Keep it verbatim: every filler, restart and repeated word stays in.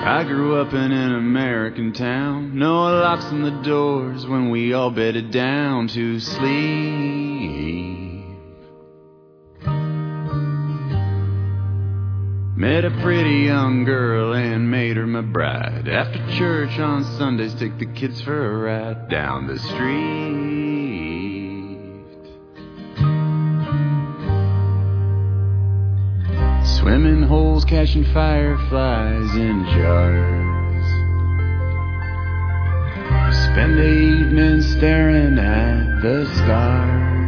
I grew up in an American town. No locks on the doors when we all bedded down to sleep. Met a pretty young girl and made her my bride. After church on Sundays, take the kids for a ride down the street. Swimming holes, catching fireflies in jars. Spend the evening staring at the stars.